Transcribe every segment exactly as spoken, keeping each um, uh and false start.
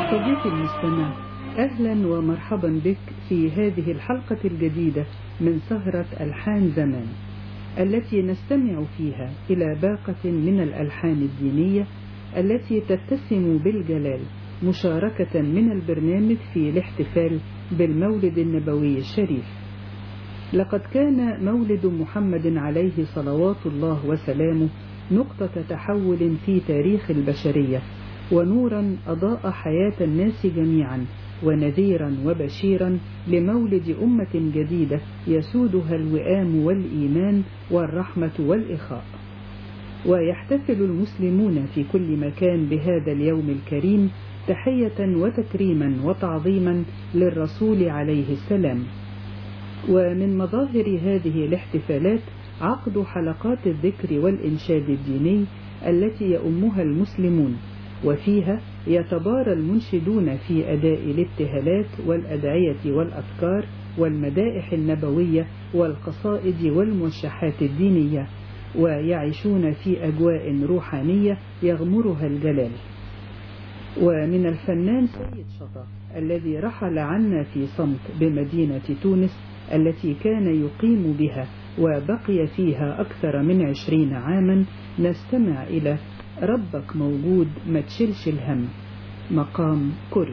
صديقي المستمع، أهلا ومرحبا بك في هذه الحلقة الجديدة من سهرة ألحان زمان، التي نستمع فيها إلى باقة من الألحان الدينية التي تتسم بالجلال، مشاركة من البرنامج في الاحتفال بالمولد النبوي الشريف. لقد كان مولد محمد عليه صلوات الله وسلامه نقطة تحول في تاريخ البشرية، ونورا أضاء حياة الناس جميعا، ونذيرا وبشيرا لمولد أمة جديدة يسودها الوئام والإيمان والرحمة والإخاء. ويحتفل المسلمون في كل مكان بهذا اليوم الكريم تحية وتكريما وتعظيما للرسول عليه السلام. ومن مظاهر هذه الاحتفالات عقد حلقات الذكر والإنشاد الديني التي يؤمها المسلمون، وفيها يتبارى المنشدون في أداء الابتهالات والأدعية والأذكار والمدائح النبوية والقصائد والموشحات الدينية، ويعيشون في أجواء روحانية يغمرها الجلال. ومن الفنان سيد شطة الذي رحل عنا في صمت بمدينة تونس التي كان يقيم بها وبقي فيها أكثر من عشرين عاما، نستمع إلى ربك موجود ما تشيلش الهم، مقام كرد.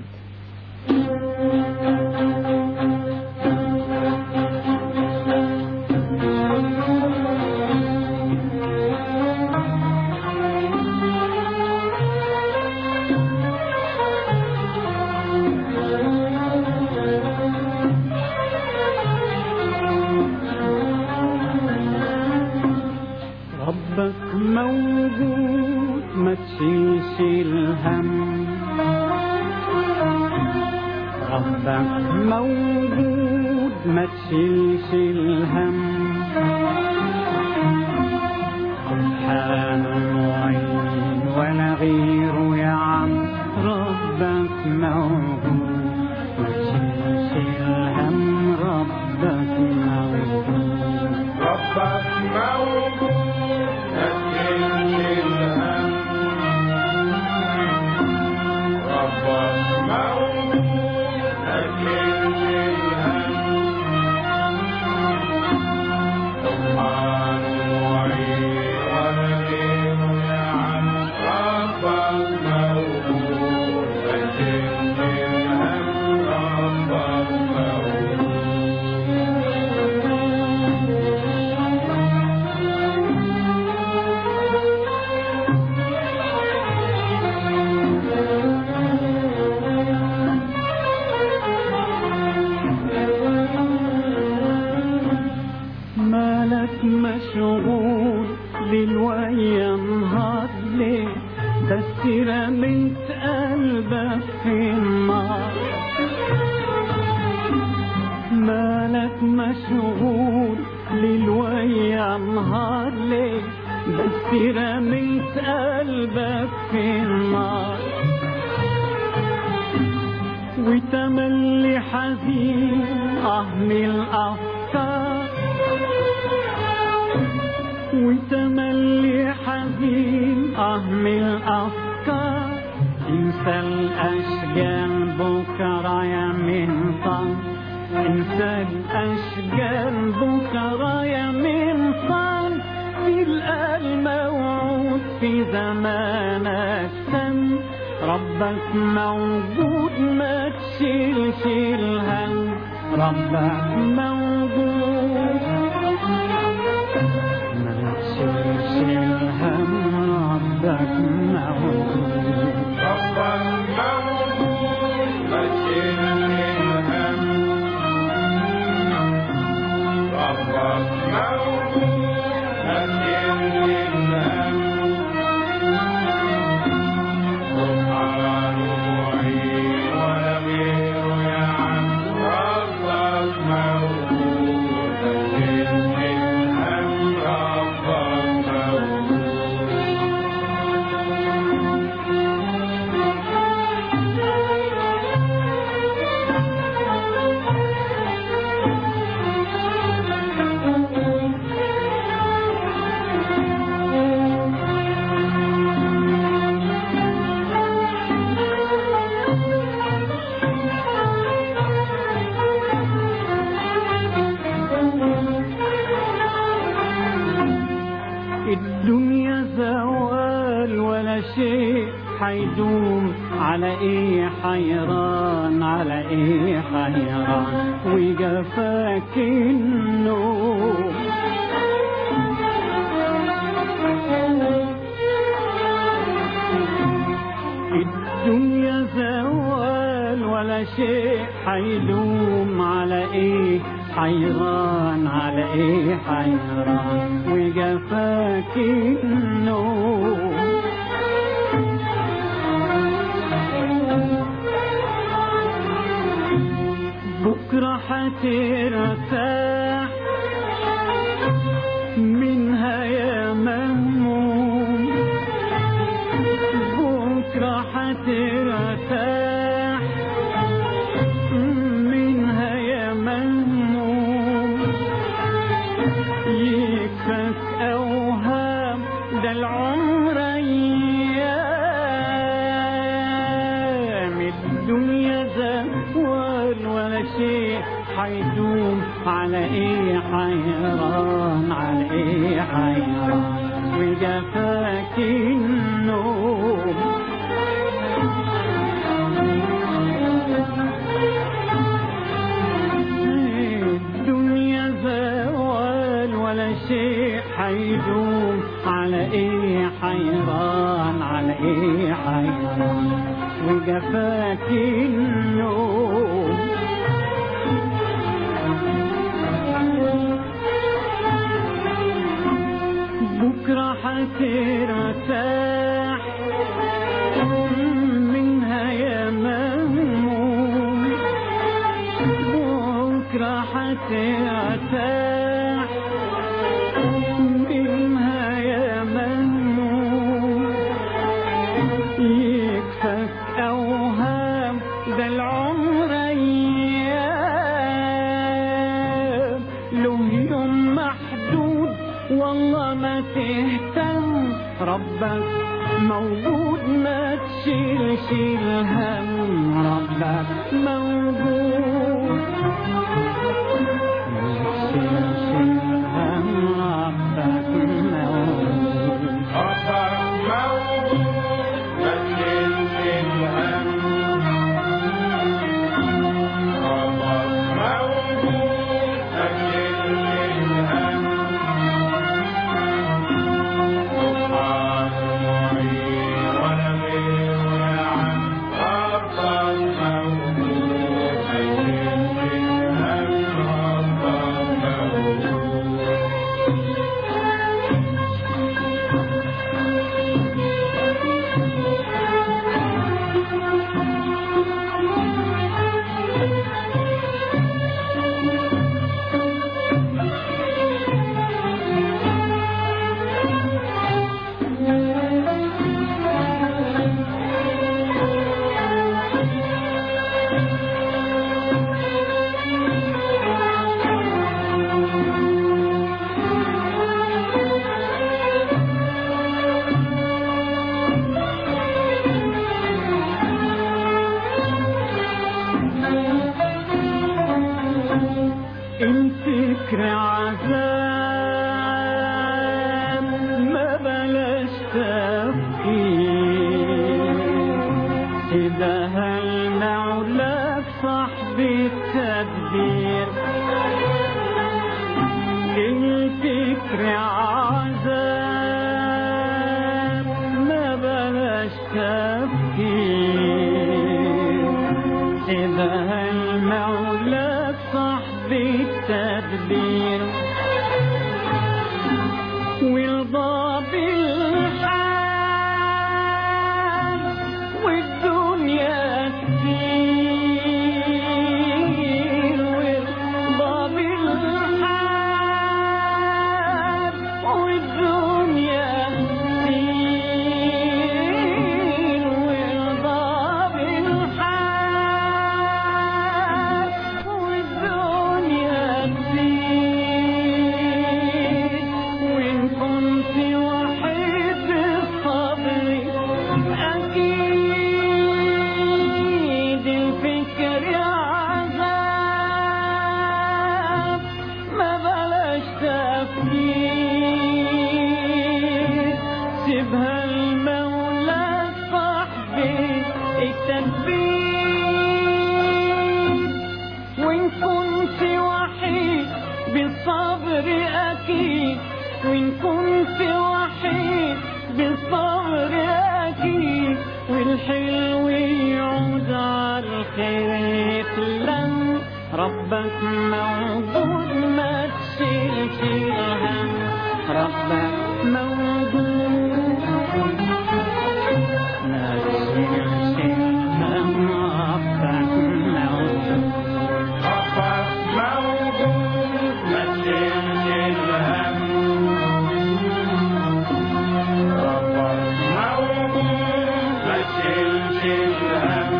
ربك موجود ما تشيلش الهم، ربك موجود ما تشيلش الهم، سبحان المعين ولا غيره يا عم. ربك موجود ما تشيلش الهم، ربك موجود، ربك موجود ما تشيلش الهم، ربك موجود ما تشيلش الهم، سبحان المعين ولا غيره يا عم. ربك موجود ما تشيلش الهم، ربك موجود. مالك مشغول ليل ويا نهار ليه؟ بس رميت قلبك في النار. مالك مشغول ليل ويا نهار ليه؟ بس رميت قلبك في النار. وتملي حزين أهمل الأفكار، وتملي حزين أهمل الأفكار. انسى الأشجار بكرة يا منطق، انسى الأشجار بكرة يا منطق. تلقى الموعود في زمانك سن، ربك موجود ما تشيلش الهم، ربك موجود ما تشيلش الهم، ربك موجود، ربك موجود ما تشيلش الهم، ربك موجود ما تشيلش الهم، سبحان المعين ولا غيره يا عم. ربك موجود ما تشيلش الهم، ربك موجود. شيء حيدوم، على ايه حيران، على ايه حيران وقفاك النوم. الدنيا زوال ولا شيء حيدوم، على ايه حيران، على ايه حيران وقفاك النوم. بكرة حترتاح منها يا مهموم، بكرة حترتاح منها يا مهموم. يكفك أوهام ده العمر أيام، الدنيا زوال ولا شيء حيدوم، على ايه حيران، على ايه حيران وقفاك النوم. الدنيا زوال ولا شيء حيدوم، على ايه حيران، على ايه حيران وقفاك النوم. بكرة حترتاح منها يا مهموم، بكرة حترتاح منها يا مهموم. يكفك أوهام ده العمر أيام، له يوم محدود والله ما تهتم، ربك موجود ما تشيلش الهم، ربك موجود ما تشيلش الهم، ربك موجود، ربك موجود ما تشيلش الهم، ربك موجود ما تشيلش الهم. الفكر عذاب ما بلاش تفكير، سيبها المولى صاحب التدبير. الفكر عذاب ما بلاش تفكير، سيبها المولى صاحب التدبير. ويرضى بالحال والدنيا كتير، ويرضى بالحال والدنيا كتير، الحلو يعود على الخير يتلم ربك موجود ما تشيلش الهم ربك موجود ما تشيلش الهم ربك موجود ربك موجود ما تشيلش الهم ربك موجود ما تشيلش الهم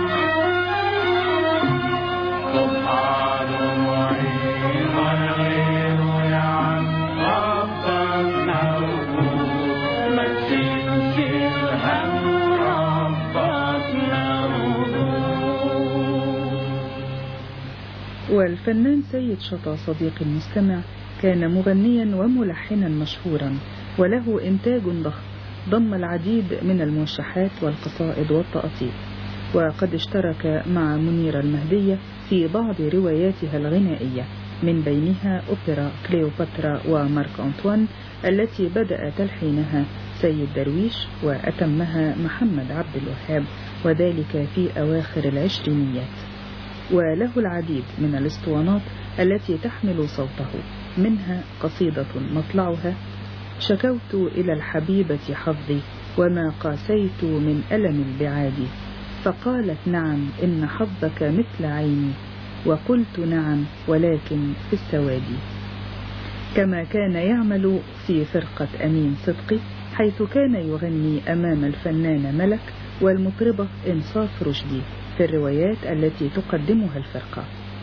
سبحانه معين غيره يا عم ربك موجود ما تشيلش الهم ربك موجود. والفنان سيد شطا صديق المستمع كان مغنيا وملحنا مشهورا وله إنتاج ضخم ضم العديد من الموشحات والقصائد والتقاطيع، وقد اشترك مع منيرة المهدية في بعض رواياتها الغنائية من بينها أوبرا كليوباترا ومارك أنطوان التي بدأ تلحينها سيد درويش وأتمها محمد عبد الوهاب وذلك في أواخر العشرينيات. وله العديد من الاسطوانات التي تحمل صوته، منها قصيدة مطلعها شكوت إلى الحبيبة حظي وما قاسيت من ألم البعاد فقالت نعم إن حظك مثل عيني وقلت نعم ولكن في السواد. كما كان يعمل في فرقة أمين صدقي حيث كان يغني أمام الفنان ملك والمطربة إنصاف رشدي في الروايات التي تقدمها الفرقة.